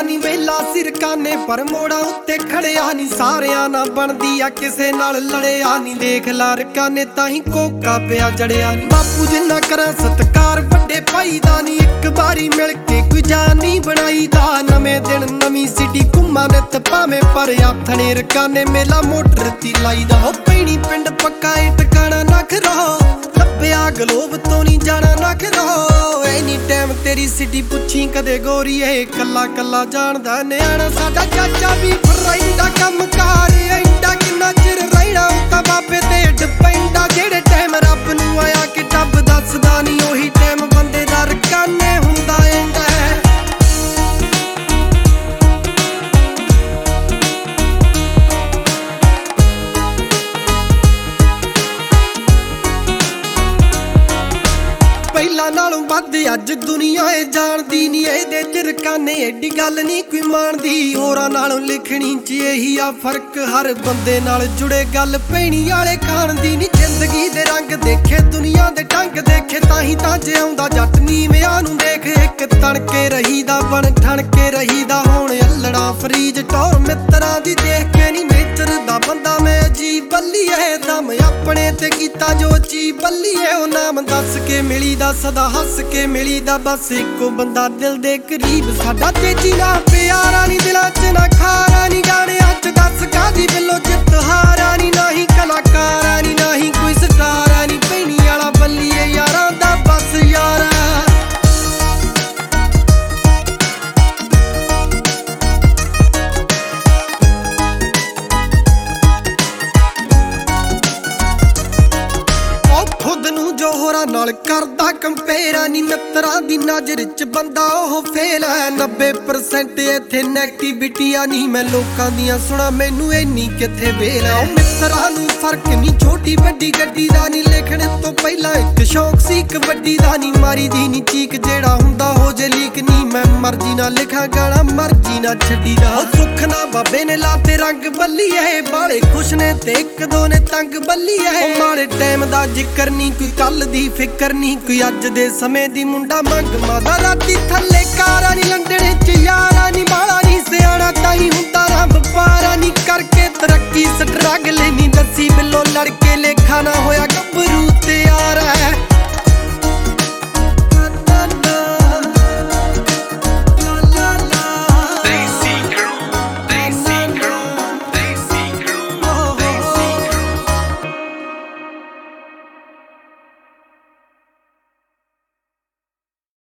ਨੀ ਵੇਲਾ ਸਿਰਕਾਨੇ ਪਰ ਮੋੜਾ ਉੱਤੇ ਖੜਿਆ ਨੀ ਸਾਰਿਆਂ ਨਾਲ ਬਣਦੀ ਆ ਕਿਸੇ ਨਾਲ ਲੜਿਆ ਨੀ ਦੇਖ ਲਾਰਕਾਨੇ ਤਾਂ ਹੀ ਕੋਕਾ ਪਿਆ ਜੜਿਆ ਨੀ ਬਾਪੂ ਜਿੰਨਾ ਕਰਾਂ ਸਤਕਾਰ ਵੱਡੇ ਭਾਈ ਦਾ ਨੀ ਇੱਕ ਵਾਰੀ ਮਿਲ ਕੇ ਕੋਈ ਜਾਨ ਨਹੀਂ ਬਣਾਈ ਦਾ ਨਵੇਂ ਦਿਨ ਨਵੀਂ ਸਿਟੀ ਘੁੰਮਾਂ ਨਿੱਤ ਭਾਵੇਂ ਪਰ ਆਥਣੇ ਰਕਾਨੇ ਮੇਲਾ ਮੋਟਰ ਤੀ ਲਾਈਦਾ ਹੋ ਪੈਣੀ ਪਿੰਡ ਪੱਕਾ ਏ ਟਿਕਾਣਾ ਨਾ ਖਰੋ ਲੱਭਿਆ ਗਲੋਬ ਤੋਂ ਨਹੀਂ ਜਾਣਾ ਨਾ ਖਰੋ ਐਨੀ ਟਾਈਮ ਤੇਰੀ ਸਿਟੀ ਪੁੱਛੀ ਕਦੇ ਗੋਰੀਏ ਕੱਲਾ ਕੱਲਾ ਜਾਣਦਾ ਨਿਆਣਾ ਸਾਡਾ ਚਾਚਾ ਵੀ ਫਰਾਈਦਾ ਕੰਮ ਕਾਰ ਐਂਡਾ ਕਿੰਨਾ ਚਿਰ ਰਹਿਣਾ ਤਾਂ ਬਾਬੇ ਤੇ ਡਿਪੈਂਡਾ ਜਿਹੜੇ ਟਾਈਮ ਰੱਬ ਨੂੰ ਆਇਆ ਕਿ ਟੱਬ ਦੱਸਦਾ ਨਹੀਂ ਉਹੀ ਟਾਈਮ ਬੰਦੇ ਦਾ ਰਕਾਨੇ ਹੁੰਦਾ ਐਂਦਾ ਪਹਿਲਾਂ ਨਾਲੋਂ ਵੱਧ ਅੱਜ ਦੁਨੀਆ ਏ ਜਾਣਦੀ ਨੀ ਇਹਦੇ ਚ ਰਕਾਨੇ ਏਡੀ ਗੱਲ ਨੀ ਕੋਈ ਮਾਣਦੀ ਹੋਰਾਂ ਨਾਲੋਂ ਲਿਖਣੀ ਚ ਇਹੀ ਆ ਫਰਕ ਹਰ ਬੰਦੇ ਨਾਲ ਜੁੜੇ ਗੱਲ ਪੈਣੀ ਵਾਲੇ ਖਾਣ ਦੀ ਨੀ ਜ਼ਿੰਦਗੀ ਦੇ ਰੰਗ ਦੇਖੇ ਦੁਨੀਆ ਦੇ ਢੰਗ ਦੇਖੇ ਤਾਂ ਹੀ ਤਾਂ ਜਿਉਂਦਾ ਜੱਟ ਨੀਵਿਆਂ ਨੂੰ ਦੇਖ ਇੱਕ ਤਣਕੇ ਰਹੀਦਾ ਬਣ ਠਣ ਕੇ ਰਹੀਦਾ ਹੁਣ ਅਲੜਾ ਫਰੀਜ ਟੌਰ ਮਿੱਤਰਾਂ ਦੀ ਦੇਖ ਕੇ ਨੀ ਨੇਚਰ ਦਾ ਬੰਦਾ ਮੈਂ ਅਜੀਬ ਬੱਲੀਏ ਦਮ ਆਪਣੇ ਤੇ ਕੀਤਾ ਜੋ ਅਜੀਬ ਬੱਲੀਏ ਉਹ ਨਾਮ ਦੱਸ ਕੇ ਮਿਲੀ ਦਾ ਸਦਾ ਹੱਸ ਕੇ ਮਿਲੀ ਦਾ ਬਸ ਇੱਕੋ ਬੰਦਾ ਦਿਲ ਦੇ ਕਰੀਬ ਸਾਡਾ ਤੇਜੀ ਨਾ ਪਿਆਰਾ ਨੀ ਦਿਲਾਂ ਚ ਨਾ ਖਾਰਾ ਨੀ ਗਾਣਿਆਂ ਚ ਦੱਸ ਕਾਦੀ ਬਿੱਲੋ ਜਿੱਤ ਹਾਰਾ ਨੀ ਨਹੀਂ ਕਲਾਕਾਰਾ ਨੀ ਨਹੀਂ ਕੋਈ ਸਟਾਰਾ ਨੀ ਪੈਣੀ ਵਾਲਾ ਬੱਲੀਏ ਯਾਰਾਂ ਦਾ ਬਸ ਯਾਰਾ ਖੁਦ ਨੂੰ ਜੋ ਹੋਰਾਂ ਨਾਲ ਕਰਦਾ ਕੰਪੇਅਰ ਨੀ ਮਿੱਤਰਾਂ ਦੀ ਨਜ਼ਰ ਚ ਬੰਦਾ ਉਹ ਫੇਲ ਹੈ 90% ਇੱਥੇ ਨੈਗੇਟਿਵਿਟੀ ਆ ਨਹੀਂ ਮੈਂ ਲੋਕਾਂ ਦੀਆਂ ਸੁਣਾ ਮੈਨੂੰ ਇੰਨੀ ਕਿੱਥੇ ਵੇਲ ਹੈ ਮਿੱਤਰਾਂ ਨੂੰ ਫਰਕ ਨਹੀਂ ਛੋਟੀ ਵੱਡੀ ਗੱਡੀ ਦਾ ਨਹੀਂ ਲਿਖਣ ਤੋਂ ਪਹਿਲਾਂ ਇੱਕ ਸ਼ੌਕ ਸੀ ਇੱਕ ਵੱਡੀ ਦਾ ਨਹੀਂ ਮਾਰੀ ਦੀ ਨੀ ਚੀਕ ਜਿਹੜਾ ਹੁੰਦਾ ਹੋ ਜੇ ਲੀਕ ਨਹੀਂ ਮੈਂ ਮਰਜ਼ੀ ਨਾਲ ਲਿਖਾਂ ਗਾਣਾ ਮਰਜ਼ੀ ਨਾਲ ਛੱਡੀ ਦਾ ਸੁੱਖ ਨਾ ਬਾਬੇ ਨੇ ਲਾਤੇ ਰੰਗ ਬੱਲੀਏ ਬਾਲੇ ਖੁਸ਼ ਨੇ ਤੇ ਇੱਕ ਦੋ ਨੇ ਤੰਗ ਬੱਲੀਏ ਮਾੜੇ ਟਾਈਮ ਦਾ ਜ਼ਿਕਰ ਨੀ ਕੋਈ ਕੱਲ ਦੀ ਫਿਕਰ ਨੀ ਕੋਈ ਅੱਜ ਦੇ ਸਮੇਂ ਦੀ ਮੁੰਡਾ ਮੰਗ ਮਾਦਾ ਰਾਤੀ ਥੱਲੇ ਕਾਰਾਂ ਨੀ ਲੰਡਣੇ ਚ ਯਾਰਾਂ ਨੀ